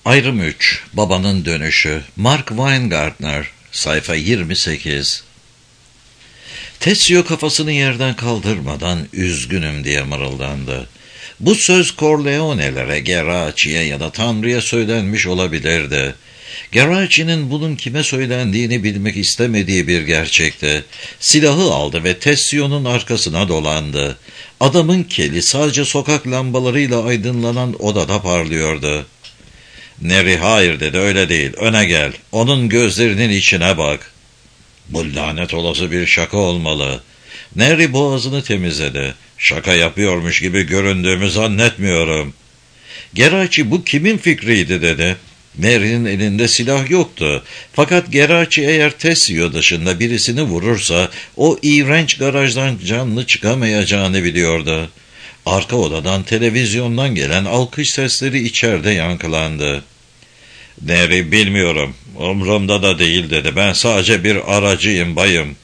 Ayrım 3. Babanın dönüşü. Mark Weingartner. Sayfa 28. Tessio kafasını yerden kaldırmadan üzgünüm diye mırıldandı. Bu söz Corleone'lere, Geraci'ye ya da Tanrı'ya söylenmiş olabilirdi. Geraci'nin bunun kime söylendiğini bilmek istemediği bir gerçekti. Silahı aldı ve Tessio'nun arkasına dolandı. Adamın keli sadece sokak lambalarıyla aydınlanan odada parlıyordu. Neri hayır dedi, öyle değil, öne gel, onun gözlerinin içine bak. Bu lanet olası bir şaka olmalı. Neri boğazını temizledi. Şaka yapıyormuş gibi göründüğümü zannetmiyorum. Geraci bu kimin fikriydi dedi. Neri'nin elinde silah yoktu. Fakat Geraci eğer Tessio dışında birisini vurursa o iğrenç garajdan canlı çıkamayacağını biliyordu. Arka odadan televizyondan gelen alkış sesleri içeride yankılandı. Neri bilmiyorum, umrumda da değil dedi. Ben sadece bir aracıyım bayım.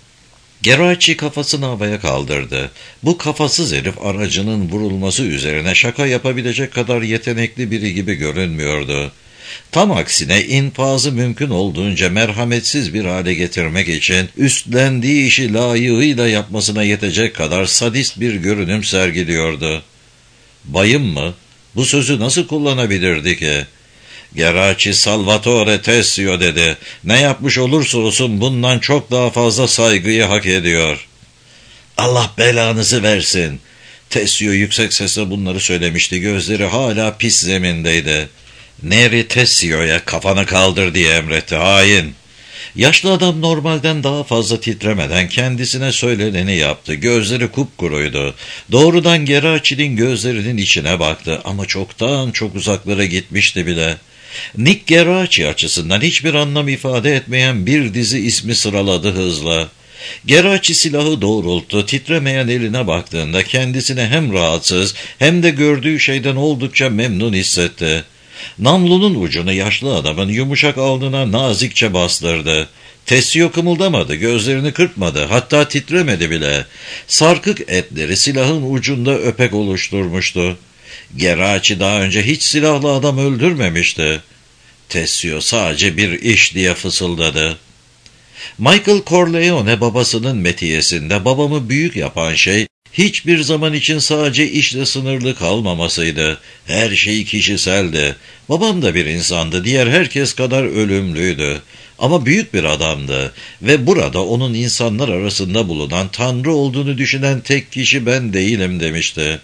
Geraci kafasını havaya kaldırdı. Bu kafasız herif aracının vurulması üzerine şaka yapabilecek kadar yetenekli biri gibi görünmüyordu. Tam aksine infazı mümkün olduğunca merhametsiz bir hale getirmek için üstlendiği işi layığıyla yapmasına yetecek kadar sadist bir görünüm sergiliyordu. Bayım mı? Bu sözü nasıl kullanabilirdi ki? Geraci Salvatore Tessio dedi. Ne yapmış olursa olsun bundan çok daha fazla saygıyı hak ediyor. Allah belanızı versin. Tessio yüksek sesle bunları söylemişti. Gözleri hala pis zemindeydi. Neri Tessio'ya kafanı kaldır diye emretti. Hain. Yaşlı adam normalden daha fazla titremeden kendisine söyleneni yaptı. Gözleri kupkuruydu. Doğrudan Geraci'nin gözlerinin içine baktı ama çoktan çok uzaklara gitmişti bile. Nick Geraci açısından hiçbir anlam ifade etmeyen bir dizi ismi sıraladı hızla. Geraci silahı doğrulttu. Titremeyen eline baktığında kendisini hem rahatsız hem de gördüğü şeyden oldukça memnun hissetti. Namlunun ucunu yaşlı adamın yumuşak alnına nazikçe bastırdı. Tessio kımıldamadı, gözlerini kırpmadı, hatta titremedi bile. Sarkık etleri silahın ucunda öpek oluşturmuştu. Geraci daha önce hiç silahlı adam öldürmemişti. Tessio sadece bir iş diye fısıldadı. Michael Corleone babasının metiyesinde babamı büyük yapan şey, hiçbir zaman için sadece işle sınırlı kalmamasıydı. Her şey kişiseldi. Babam da bir insandı, diğer herkes kadar ölümlüydü. Ama büyük bir adamdı ve burada onun insanlar arasında bulunan Tanrı olduğunu düşünen tek kişi ben değilim demişti.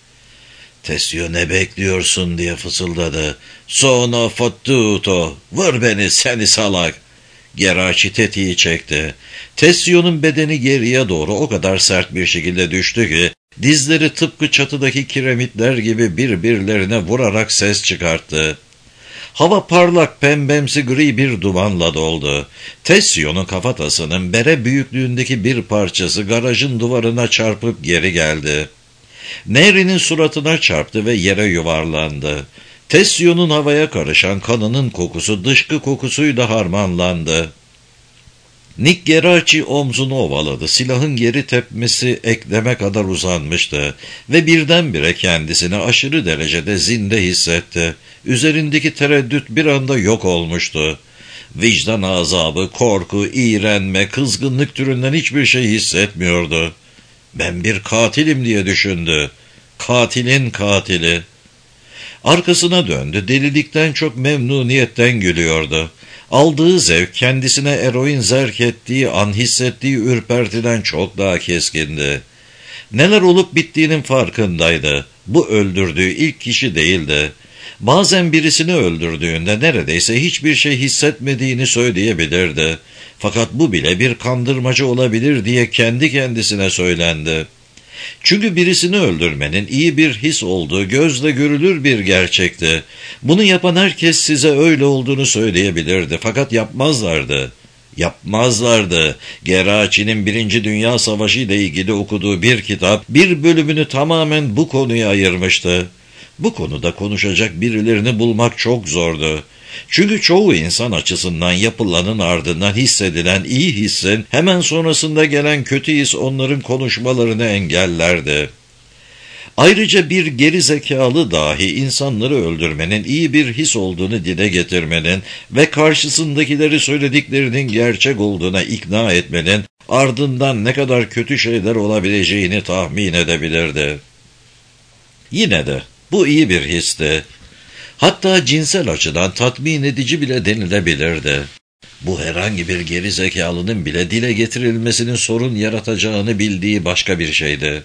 Tessio ne bekliyorsun diye fısıldadı. Sono fottuto, vur beni seni salak. Geraci tetiği çekti. Tessio'nun bedeni geriye doğru o kadar sert bir şekilde düştü ki dizleri tıpkı çatıdaki kiremitler gibi birbirlerine vurarak ses çıkarttı. Hava parlak pembemsi gri bir dumanla doldu. Tessio'nun kafatasının bere büyüklüğündeki bir parçası garajın duvarına çarpıp geri geldi. Neri'nin suratına çarptı ve yere yuvarlandı. Tessio'nun havaya karışan kanının kokusu dışkı kokusuyla harmanlandı. Nick Geraci omzunu ovaladı. Silahın geri tepmesi ekleme kadar uzanmıştı ve birdenbire kendisini aşırı derecede zinde hissetti. Üzerindeki tereddüt bir anda yok olmuştu. Vicdan azabı, korku, iğrenme, kızgınlık türünden hiçbir şey hissetmiyordu. Ben bir katilim diye düşündü. Katilin katili. Arkasına döndü. Delilikten çok memnuniyetten gülüyordu. Aldığı zevk kendisine eroin zerk ettiği an hissettiği ürpertiden çok daha keskindi. Neler olup bittiğinin farkındaydı. Bu öldürdüğü ilk kişi değildi. Bazen birisini öldürdüğünde neredeyse hiçbir şey hissetmediğini söyleyebilirdi. Fakat bu bile bir kandırmacı olabilir diye kendi kendisine söylendi. Çünkü birisini öldürmenin iyi bir his olduğu gözle görülür bir gerçekti. Bunu yapan herkes size öyle olduğunu söyleyebilirdi. Fakat yapmazlardı. Yapmazlardı. Geraci'nin 1. Dünya Savaşı ile ilgili okuduğu bir kitap bir bölümünü tamamen bu konuya ayırmıştı. Bu konuda konuşacak birilerini bulmak çok zordu. Çünkü çoğu insan açısından yapılanın ardından hissedilen iyi hissin hemen sonrasında gelen kötü his onların konuşmalarını engellerdi. Ayrıca bir geri zekalı dahi insanları öldürmenin iyi bir his olduğunu dile getirmenin ve karşısındakileri söylediklerinin gerçek olduğuna ikna etmenin ardından ne kadar kötü şeyler olabileceğini tahmin edebilirdi. Yine de bu iyi bir histi. Hatta cinsel açıdan tatmin edici bile denilebilirdi. Bu herhangi bir geri zekalının bile dile getirilmesinin sorun yaratacağını bildiği başka bir şeydi.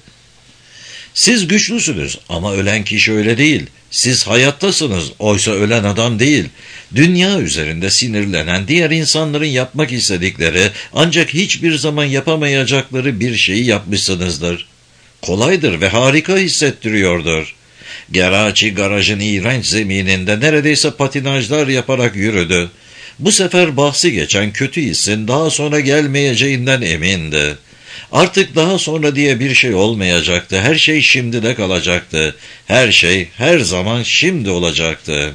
Siz güçlüsünüz ama ölen kişi öyle değil. Siz hayattasınız, oysa ölen adam değil. Dünya üzerinde sinirlenen diğer insanların yapmak istedikleri ancak hiçbir zaman yapamayacakları bir şeyi yapmışsınızdır. Kolaydır ve harika hissettiriyordur. Geraci garajın iğrenç zemininde neredeyse patinajlar yaparak yürüdü. Bu sefer bahsi geçen kötü hissin daha sonra gelmeyeceğinden emindi. Artık daha sonra diye bir şey olmayacaktı. Her şey şimdide kalacaktı. Her şey her zaman şimdi olacaktı.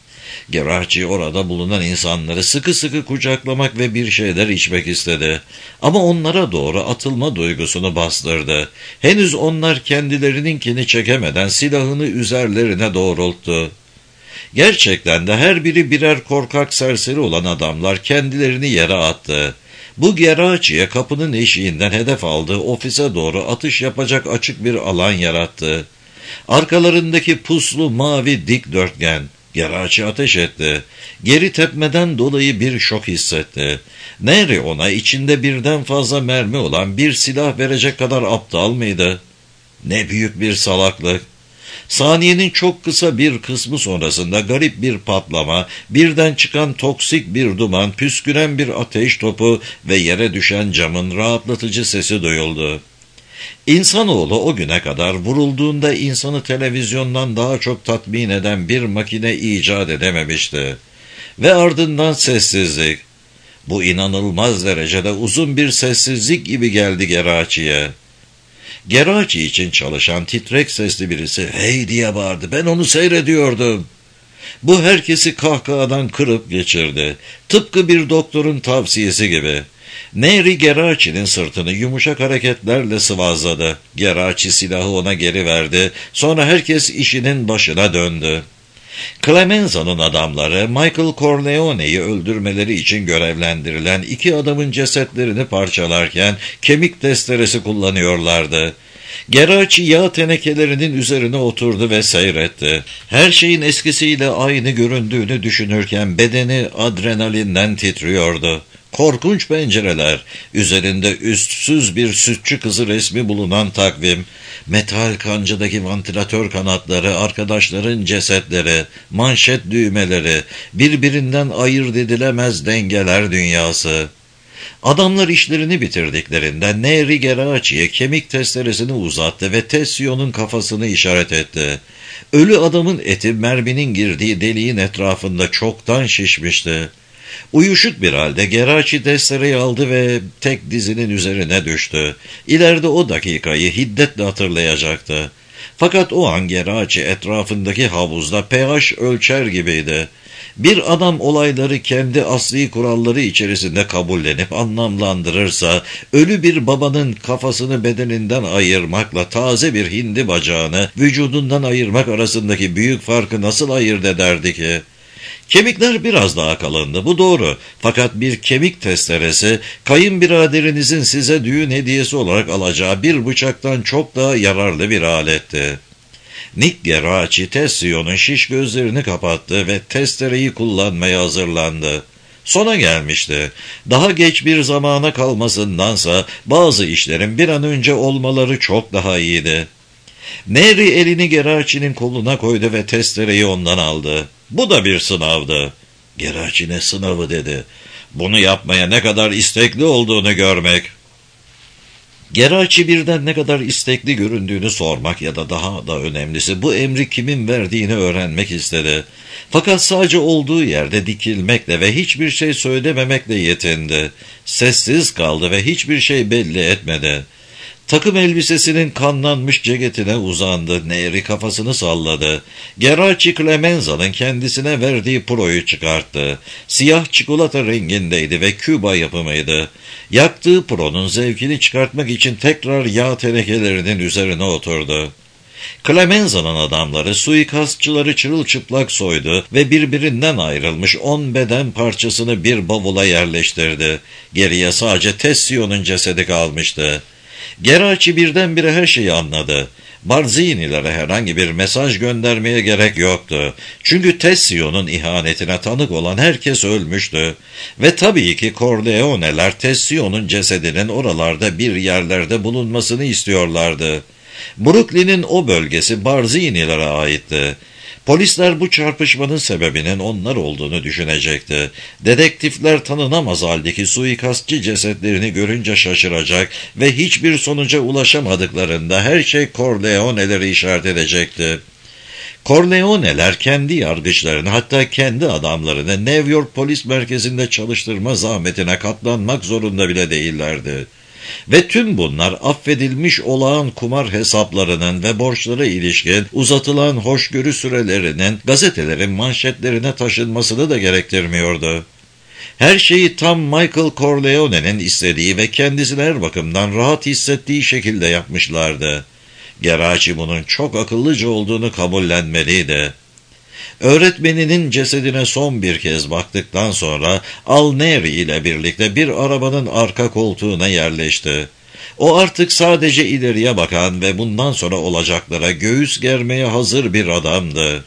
Geraci orada bulunan insanları sıkı sıkı kucaklamak ve bir şeyler içmek istedi. Ama onlara doğru atılma duygusunu bastırdı. Henüz onlar kendilerininkini çekemeden silahını üzerlerine doğrulttu. Gerçekten de her biri birer korkak serseri olan adamlar kendilerini yere attı. Bu Geraci'ye kapının eşiğinden hedef aldığı ofise doğru atış yapacak açık bir alan yarattı. Arkalarındaki puslu mavi dikdörtgen. Geraci ateş etti. Geri tepmeden dolayı bir şok hissetti. Neri ona içinde birden fazla mermi olan bir silah verecek kadar aptal mıydı? Ne büyük bir salaklık. Saniyenin çok kısa bir kısmı sonrasında garip bir patlama, birden çıkan toksik bir duman, püsküren bir ateş topu ve yere düşen camın rahatlatıcı sesi duyuldu. İnsanoğlu o güne kadar vurulduğunda insanı televizyondan daha çok tatmin eden bir makine icat edememişti. Ve ardından sessizlik. Bu inanılmaz derecede uzun bir sessizlik gibi geldi Geraci'ye. Geraci için çalışan titrek sesli birisi "Hey!" diye bağırdı. "Ben onu seyrediyordum." Bu herkesi kahkahadan kırıp geçirdi. Tıpkı bir doktorun tavsiyesi gibi. Neri Geraci'nin sırtını yumuşak hareketlerle sıvazladı. Geraci silahı ona geri verdi. Sonra herkes işinin başına döndü. Clemenza'nın adamları Michael Corleone'yi öldürmeleri için görevlendirilen iki adamın cesetlerini parçalarken kemik testeresi kullanıyorlardı. Geraci yağ tenekelerinin üzerine oturdu ve seyretti. Her şeyin eskisiyle aynı göründüğünü düşünürken bedeni adrenalinden titriyordu. Korkunç pencereler, üzerinde üstsüz bir sütçü kızı resmi bulunan takvim, metal kancadaki vantilatör kanatları, arkadaşların cesetleri, manşet düğmeleri, birbirinden ayırt edilemez dengeler dünyası. Adamlar işlerini bitirdiklerinde Neri Geraci'ye kemik testeresini uzattı ve Tessio'nun kafasını işaret etti. Ölü adamın eti merminin girdiği deliğin etrafında çoktan şişmişti. Uyuşuk bir halde Geraci testereyi aldı ve tek dizinin üzerine düştü. İleride o dakikayı hiddetle hatırlayacaktı. Fakat o an Geraci etrafındaki havuzda pH ölçer gibiydi. Bir adam olayları kendi asli kuralları içerisinde kabullenip anlamlandırırsa, ölü bir babanın kafasını bedeninden ayırmakla taze bir hindi bacağını vücudundan ayırmak arasındaki büyük farkı nasıl ayırt ederdi ki? Kemikler biraz daha kalındı, bu doğru. Fakat bir kemik testeresi, kayınbiraderinizin size düğün hediyesi olarak alacağı bir bıçaktan çok daha yararlı bir aletti. Nick Geraci, Tessio'nun şiş gözlerini kapattı ve testereyi kullanmaya hazırlandı. Sona gelmişti. Daha geç bir zamana kalmasındansa bazı işlerin bir an önce olmaları çok daha iyiydi. Neri elini Geraci'nin koluna koydu ve testereyi ondan aldı. Bu da bir sınavdı. Geraci ne sınavı dedi. Bunu yapmaya ne kadar istekli olduğunu görmek. Geraci birden ne kadar istekli göründüğünü sormak ya da daha da önemlisi bu emri kimin verdiğini öğrenmek istedi. Fakat sadece olduğu yerde dikilmekle ve hiçbir şey söylememekle yetindi. Sessiz kaldı ve hiçbir şey belli etmedi. Takım elbisesinin kanlanmış ceketine uzandı. Neri kafasını salladı. Geraci Clemenza'nın kendisine verdiği proyu çıkarttı. Siyah çikolata rengindeydi ve Küba yapımıydı. Yaktığı pronun zevkini çıkartmak için tekrar yağ tenekelerinin üzerine oturdu. Clemenza'nın adamları suikastçıları çırılçıplak soydu ve birbirinden ayrılmış 10 beden parçasını bir bavula yerleştirdi. Geriye sadece Tessio'nun cesedi kalmıştı. Geraci birdenbire her şeyi anladı. Barzini'lere herhangi bir mesaj göndermeye gerek yoktu. Çünkü Tessio'nun ihanetine tanık olan herkes ölmüştü. Ve tabii ki Corleone'ler Tessio'nun cesedinin oralarda bir yerlerde bulunmasını istiyorlardı. Brooklyn'in o bölgesi Barzinilere aitti. Polisler bu çarpışmanın sebebinin onlar olduğunu düşünecekti. Dedektifler tanınamaz haldeki suikastçı cesetlerini görünce şaşıracak ve hiçbir sonuca ulaşamadıklarında her şey Corleone'leri işaret edecekti. Corleone'ler kendi yargıçlarını, hatta kendi adamlarını New York Polis Merkezi'nde çalıştırma zahmetine katlanmak zorunda bile değillerdi. Ve tüm bunlar affedilmiş olağan kumar hesaplarının ve borçlara ilişkin uzatılan hoşgörü sürelerinin gazetelerin manşetlerine taşınmasını da gerektirmiyordu. Her şeyi tam Michael Corleone'nin istediği ve kendisini her bakımdan rahat hissettiği şekilde yapmışlardı. Geraci bunun çok akıllıca olduğunu kabullenmeliydi. Öğretmeninin cesedine son bir kez baktıktan sonra Alneri ile birlikte bir arabanın arka koltuğuna yerleşti. O artık sadece ileriye bakan ve bundan sonra olacaklara göğüs germeye hazır bir adamdı.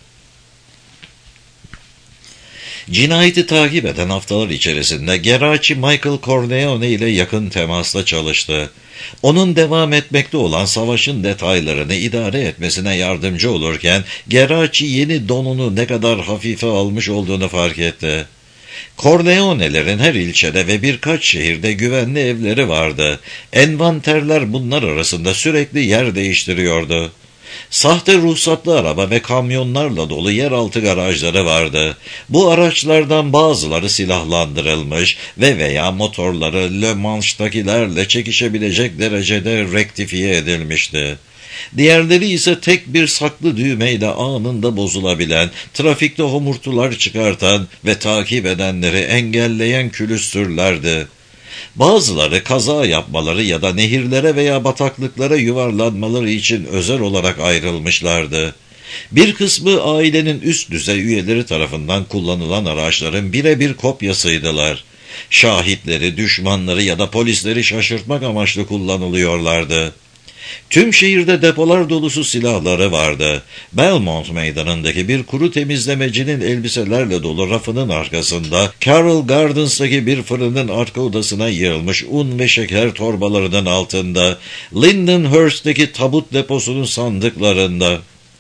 Cinayeti takip eden haftalar içerisinde Geraci Michael Corleone ile yakın temasta çalıştı. Onun devam etmekte olan savaşın detaylarını idare etmesine yardımcı olurken Geraci yeni donunu ne kadar hafife almış olduğunu fark etti. Corleone'lerin her ilçede ve birkaç şehirde güvenli evleri vardı. Envanterler bunlar arasında sürekli yer değiştiriyordu. Sahte ruhsatlı araba ve kamyonlarla dolu yeraltı garajları vardı. Bu araçlardan bazıları silahlandırılmış ve veya motorları Le Manche'takilerle çekişebilecek derecede rektifiye edilmişti. Diğerleri ise tek bir saklı düğmeyle anında bozulabilen, trafikte homurtular çıkartan ve takip edenleri engelleyen külüstürlerdi. Bazıları kaza yapmaları ya da nehirlere veya bataklıklara yuvarlanmaları için özel olarak ayrılmışlardı. Bir kısmı ailenin üst düzey üyeleri tarafından kullanılan araçların birebir kopyasıydılar. Şahitleri, düşmanları ya da polisleri şaşırtmak amaçlı kullanılıyorlardı. Tüm şehirde depolar dolusu silahları vardı. Belmont meydanındaki bir kuru temizlemecinin elbiselerle dolu rafının arkasında, Carroll Gardens'taki bir fırının arka odasına yığılmış un ve şeker torbalarının altında, Lindenhurst'teki tabut deposunun sandıklarında.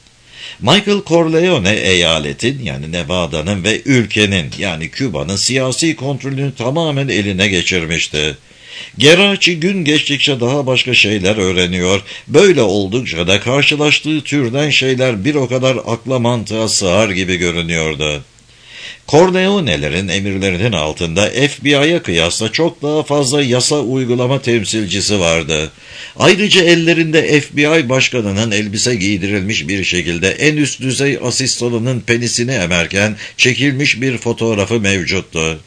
Michael Corleone eyaletin yani Nevada'nın ve ülkenin yani Küba'nın siyasi kontrolünü tamamen eline geçirmişti. Geraci gün geçtikçe daha başka şeyler öğreniyor, böyle oldukça da karşılaştığı türden şeyler bir o kadar akla mantığa sığar gibi görünüyordu. Corleone'lerin emirlerinin altında FBI'ya kıyasla çok daha fazla yasa uygulama temsilcisi vardı. Ayrıca ellerinde FBI başkanının elbise giydirilmiş bir şekilde en üst düzey asistanının penisini emerken çekilmiş bir fotoğrafı mevcuttu.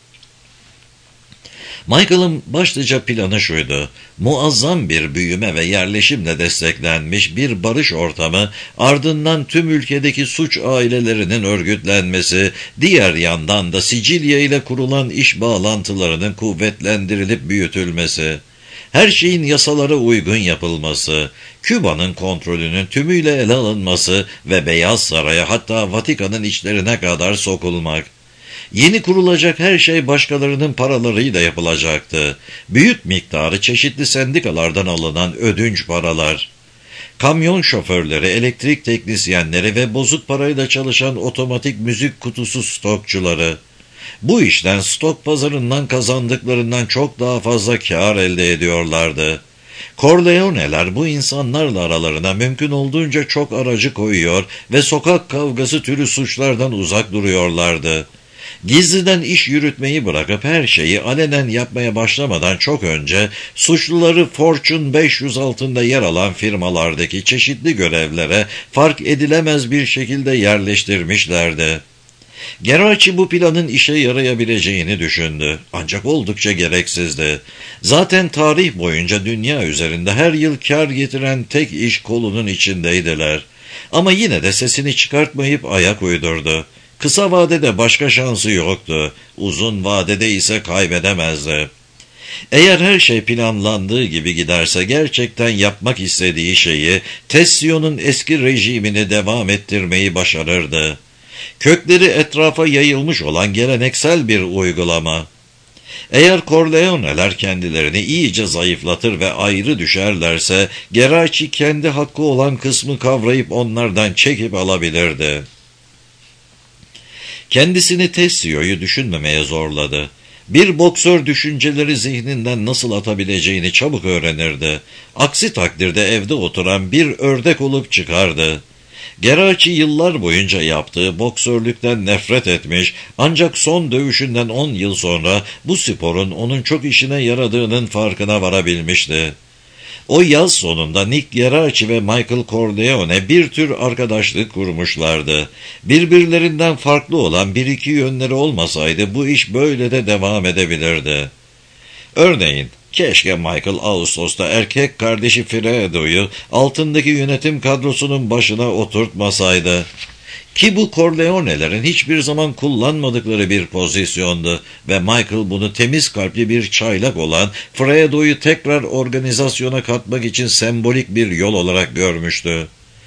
Michael'ın başlıca planı şuydu: muazzam bir büyüme ve yerleşimle desteklenmiş bir barış ortamı, ardından tüm ülkedeki suç ailelerinin örgütlenmesi, diğer yandan da Sicilya ile kurulan iş bağlantılarının kuvvetlendirilip büyütülmesi, her şeyin yasalara uygun yapılması, Küba'nın kontrolünün tümüyle ele alınması ve Beyaz Saray'a hatta Vatikan'ın içlerine kadar sokulmak. Yeni kurulacak her şey başkalarının paralarıyla yapılacaktı. Büyük miktarı çeşitli sendikalardan alınan ödünç paralar. Kamyon şoförleri, elektrik teknisyenleri ve bozuk parayla çalışan otomatik müzik kutusu stokçuları. Bu işten stok pazarından kazandıklarından çok daha fazla kâr elde ediyorlardı. Corleone'ler bu insanlarla aralarına mümkün olduğunca çok aracı koyuyor ve sokak kavgası türü suçlardan uzak duruyorlardı. Gizliden iş yürütmeyi bırakıp her şeyi alenen yapmaya başlamadan çok önce suçluları Fortune 500 altında yer alan firmalardaki çeşitli görevlere fark edilemez bir şekilde yerleştirmişlerdi. Geraci bu planın işe yarayabileceğini düşündü. Ancak oldukça gereksizdi. Zaten tarih boyunca dünya üzerinde her yıl kar getiren tek iş kolunun içindeydiler. Ama yine de sesini çıkartmayıp ayak uydurdu. Kısa vadede başka şansı yoktu. Uzun vadede ise kaybedemezdi. Eğer her şey planlandığı gibi giderse gerçekten yapmak istediği şeyi, Tessio'nun eski rejimini devam ettirmeyi başarırdı. Kökleri etrafa yayılmış olan geleneksel bir uygulama. Eğer Corleone'ler kendilerini iyice zayıflatır ve ayrı düşerlerse, Geraci kendi hakkı olan kısmı kavrayıp onlardan çekip alabilirdi. Kendisini Tessio'yu düşünmemeye zorladı. Bir boksör düşünceleri zihninden nasıl atabileceğini çabuk öğrenirdi. Aksi takdirde evde oturan bir ördek olup çıkardı. Geraci yıllar boyunca yaptığı boksörlükten nefret etmiş, ancak son dövüşünden 10 yıl sonra bu sporun onun çok işine yaradığının farkına varabilmişti. O yaz sonunda Nick Geraci ve Michael Corleone bir tür arkadaşlık kurmuşlardı. Birbirlerinden farklı olan bir iki yönleri olmasaydı bu iş böyle de devam edebilirdi. Örneğin, keşke Michael Ağustos'ta erkek kardeşi Fredo'yu altındaki yönetim kadrosunun başına oturtmasaydı. Ki bu Corleone'lerin hiçbir zaman kullanmadıkları bir pozisyondu ve Michael bunu temiz kalpli bir çaylak olan Fredo'yu tekrar organizasyona katmak için sembolik bir yol olarak görmüştü.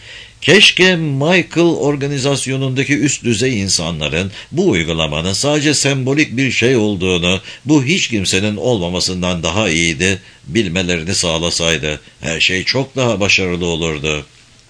Keşke Michael organizasyonundaki üst düzey insanların bu uygulamanın sadece sembolik bir şey olduğunu, bu hiç kimsenin olmamasından daha iyiydi, bilmelerini sağlasaydı her şey çok daha başarılı olurdu.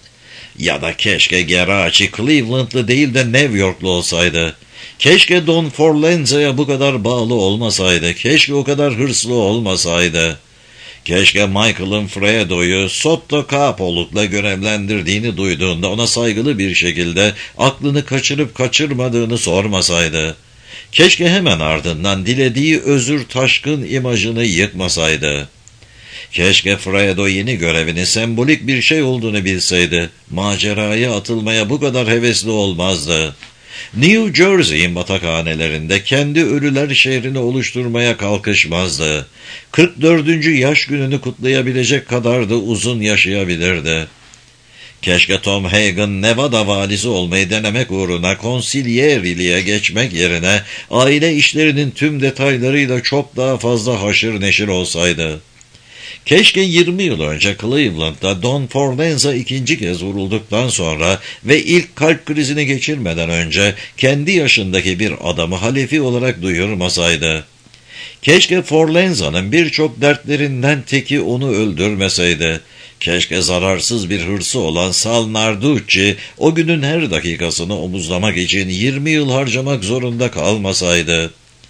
Ya da keşke Geraci Cleveland'lı değil de New York'lu olsaydı. Keşke Don Forlenzo'ya bu kadar bağlı olmasaydı. Keşke o kadar hırslı olmasaydı. Keşke Michael'ın Fredo'yu Sotto Capoluk'la görevlendirdiğini duyduğunda ona saygılı bir şekilde aklını kaçırıp kaçırmadığını sormasaydı. Keşke hemen ardından dilediği özür taşkın imajını yıkmasaydı. Keşke Fredo yeni görevinin sembolik bir şey olduğunu bilseydi. Maceraya atılmaya bu kadar hevesli olmazdı. New Jersey'in batakhanelerinde kendi ölüler şehrini oluşturmaya kalkışmazdı. 44. yaş gününü kutlayabilecek kadar da uzun yaşayabilirdi. Keşke Tom Hagen Nevada valisi olmayı denemek uğruna konsilyeriliğe geçmek yerine aile işlerinin tüm detaylarıyla çok daha fazla haşır neşir olsaydı. Keşke 20 yıl önce Cleveland'da Don Forlenzo ikinci kez vurulduktan sonra ve ilk kalp krizini geçirmeden önce kendi yaşındaki bir adamı halefi olarak duyurmasaydı. Keşke Forlenzo'nun birçok dertlerinden teki onu öldürmeseydi. Keşke zararsız bir hırsı olan Sal Narducci o günün her dakikasını omuzlamak için 20 yıl harcamak zorunda kalmasaydı.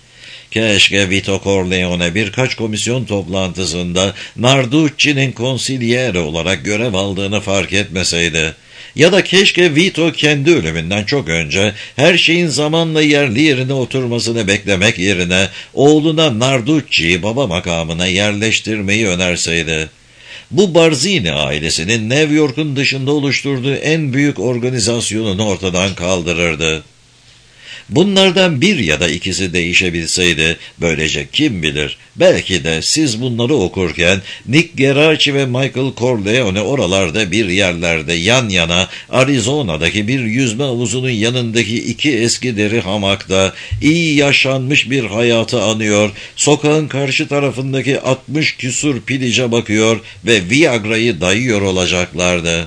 Keşke Vito Corleone birkaç komisyon toplantısında Narducci'nin konsilyere olarak görev aldığını fark etmeseydi. Ya da keşke Vito kendi ölümünden çok önce her şeyin zamanla yerli yerine oturmasını beklemek yerine oğluna Narducci'yi baba makamına yerleştirmeyi önerseydi. Bu Barzini ailesinin New York'un dışında oluşturduğu en büyük organizasyonunu ortadan kaldırırdı. Bunlardan bir ya da ikisi değişebilseydi, böylece kim bilir, belki de siz bunları okurken Nick Geraci ve Michael Corleone oralarda bir yerlerde yan yana Arizona'daki bir yüzme havuzunun yanındaki iki eski deri hamakta iyi yaşanmış bir hayatı anıyor, sokağın karşı tarafındaki 60 küsur pilice bakıyor ve Viagra'yı dayıyor olacaklardı.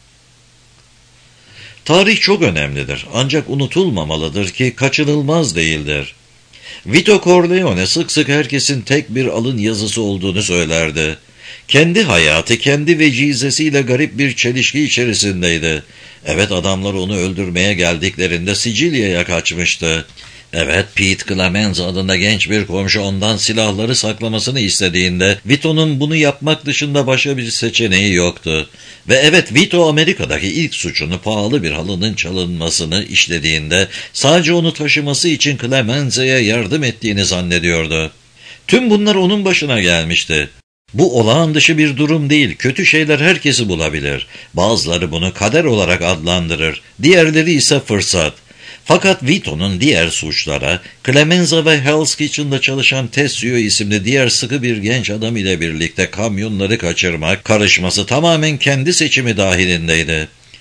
Tarih çok önemlidir ancak unutulmamalıdır ki kaçınılmaz değildir. Vito Corleone sık sık herkesin tek bir alın yazısı olduğunu söylerdi. Kendi hayatı kendi vecizesiyle garip bir çelişki içerisindeydi. Evet, adamlar onu öldürmeye geldiklerinde Sicilya'ya kaçmıştı. Evet, Pete Clemenza adında genç bir komşu ondan silahları saklamasını istediğinde Vito'nun bunu yapmak dışında başka bir seçeneği yoktu. Ve evet, Vito Amerika'daki ilk suçunu pahalı bir halının çalınmasını işlediğinde sadece onu taşıması için Clemenza'ya yardım ettiğini zannediyordu. Tüm bunlar onun başına gelmişti. Bu olağan dışı bir durum değil, kötü şeyler herkesi bulabilir. Bazıları bunu kader olarak adlandırır, diğerleri ise fırsat. Fakat Vito'nun diğer suçlara, Clemenza ve Hell's Kitchen'da çalışan Tessio isimli diğer sıkı bir genç adam ile birlikte kamyonları kaçırmak, karışması tamamen kendi seçimi dahilindeydi.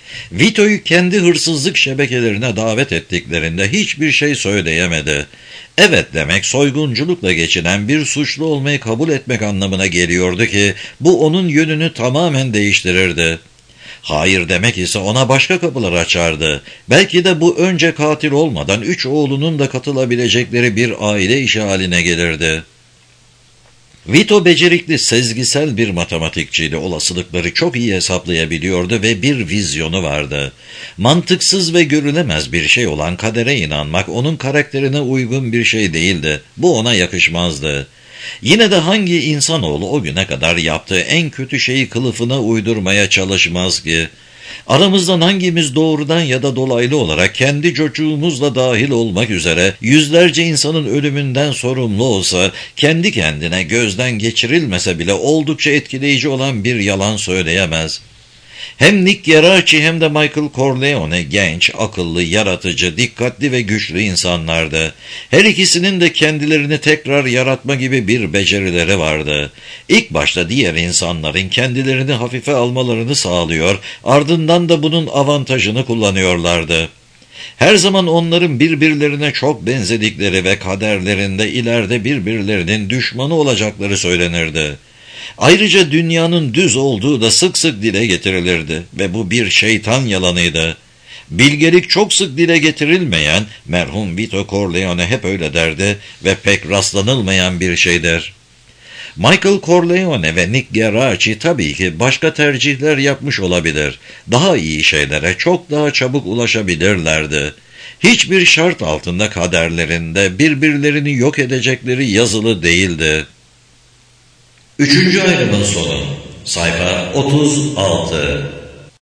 Vito'yu kendi hırsızlık şebekelerine davet ettiklerinde hiçbir şey söyleyemedi. Evet demek soygunculukla geçinen bir suçlu olmayı kabul etmek anlamına geliyordu ki bu onun yönünü tamamen değiştirirdi. Hayır demek ise ona başka kapılar açardı. Belki de bu önce katil olmadan 3 oğlunun da katılabilecekleri bir aile işi haline gelirdi. Vito becerikli, sezgisel bir matematikçiydi. Olasılıkları çok iyi hesaplayabiliyordu ve bir vizyonu vardı. Mantıksız ve görülemez bir şey olan kadere inanmak onun karakterine uygun bir şey değildi. Bu ona yakışmazdı. Yine de hangi insanoğlu o güne kadar yaptığı en kötü şeyi kılıfına uydurmaya çalışmaz ki? Aramızdan hangimiz doğrudan ya da dolaylı olarak kendi çocuğumuzla dahil olmak üzere yüzlerce insanın ölümünden sorumlu olsa, kendi kendine gözden geçirilmese bile oldukça etkileyici olan bir yalan söyleyemez. Hem Nick Geraci hem de Michael Corleone genç, akıllı, yaratıcı, dikkatli ve güçlü insanlardı. Her ikisinin de kendilerini tekrar yaratma gibi bir becerileri vardı. İlk başta diğer insanların kendilerini hafife almalarını sağlıyor, ardından da bunun avantajını kullanıyorlardı. Her zaman onların birbirlerine çok benzedikleri ve kaderlerinde ileride birbirlerinin düşmanı olacakları söylenirdi. Ayrıca dünyanın düz olduğu da sık sık dile getirilirdi ve bu bir şeytan yalanıydı. Bilgelik çok sık dile getirilmeyen, merhum Vito Corleone hep öyle derdi ve pek rastlanılmayan bir şeydir. Michael Corleone ve Nick Geraci tabii ki başka tercihler yapmış olabilir. Daha iyi şeylere çok daha çabuk ulaşabilirlerdi. Hiçbir şart altında kaderlerinde birbirlerini yok edecekleri yazılı değildi. 3. ayrımın sonu. Sayfa 36.